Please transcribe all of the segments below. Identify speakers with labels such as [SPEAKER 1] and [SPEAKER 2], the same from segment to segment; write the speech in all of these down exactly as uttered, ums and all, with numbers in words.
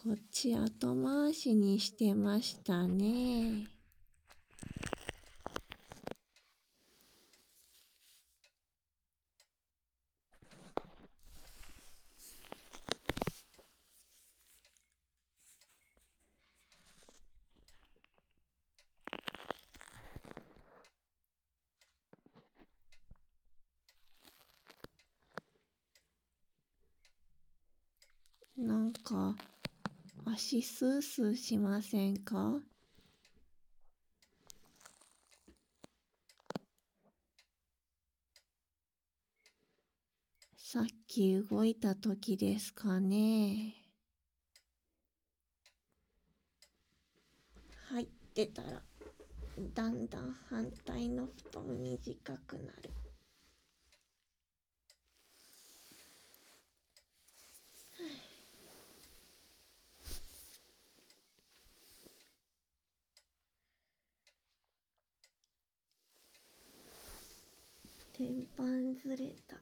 [SPEAKER 1] こっち後回しにしてましたね。なんか足スースーしませんか？さっき動いた時ですかね。入ってたらだんだん反対の布団短くなる。天板ずれた。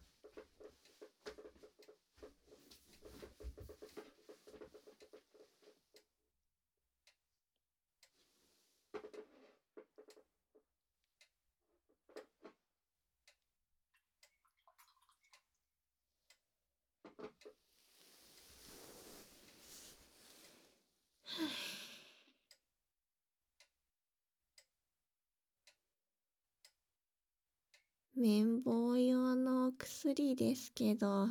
[SPEAKER 1] 綿棒用のお薬ですけど、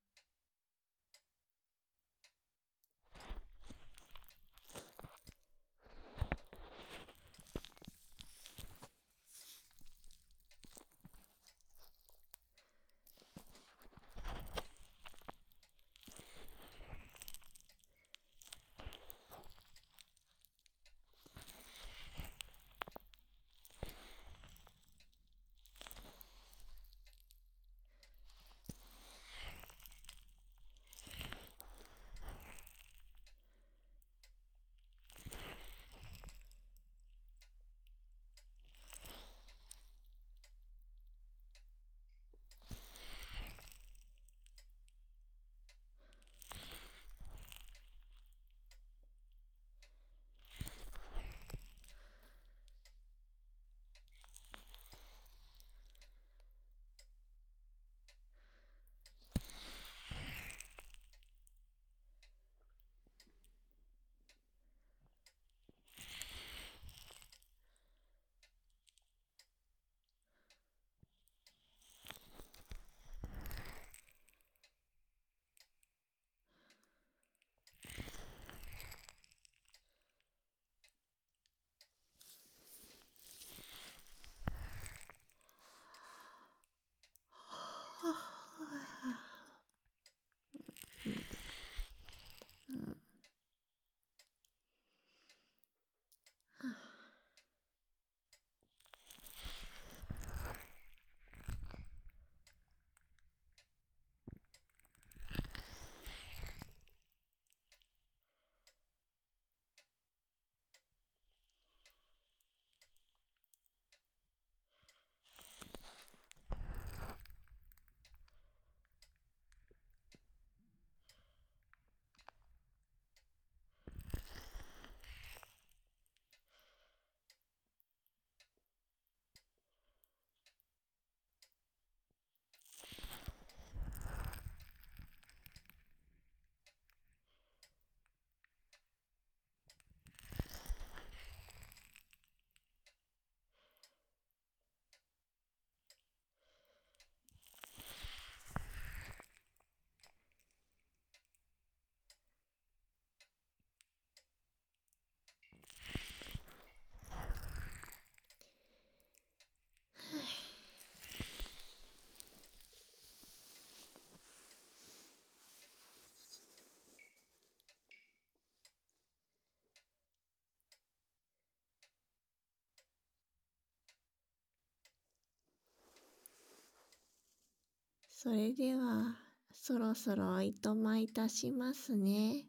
[SPEAKER 1] それではそろそろおいとまいたしますね。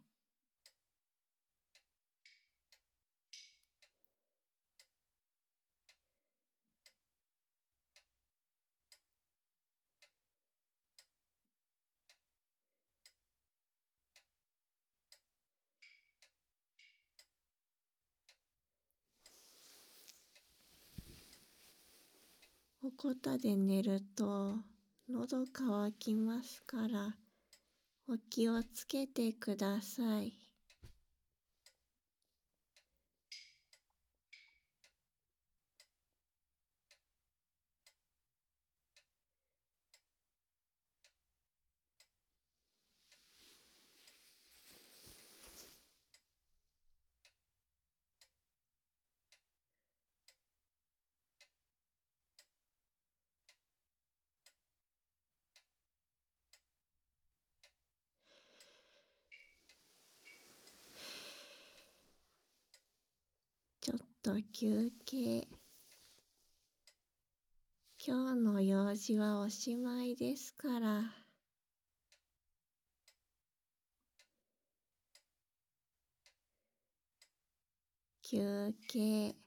[SPEAKER 1] おこたで寝ると喉乾きますからお気をつけてください。ちょっと休憩。今日の用事はおしまいですから。休憩。